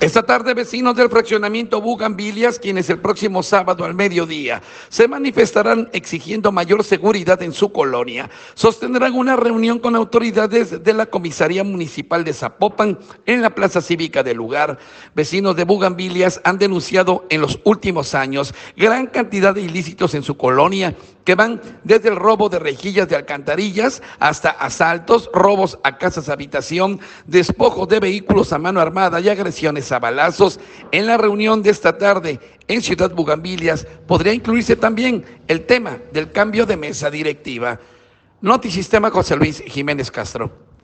Esta tarde, vecinos del fraccionamiento Bugambilias, quienes el próximo sábado al mediodía se manifestarán exigiendo mayor seguridad en su colonia, sostendrán una reunión con autoridades de la Comisaría Municipal de Zapopan en la plaza cívica del lugar. Vecinos de Bugambilias han denunciado en los últimos años gran cantidad de ilícitos en su colonia, que van desde el robo de rejillas de alcantarillas hasta asaltos, robos a casas habitación, despojos de vehículos a mano armada y agresiones a balazos. En la reunión de esta tarde en Ciudad Bugambilias podría incluirse también el tema del cambio de mesa directiva. Notisistema, José Luis Jiménez Castro.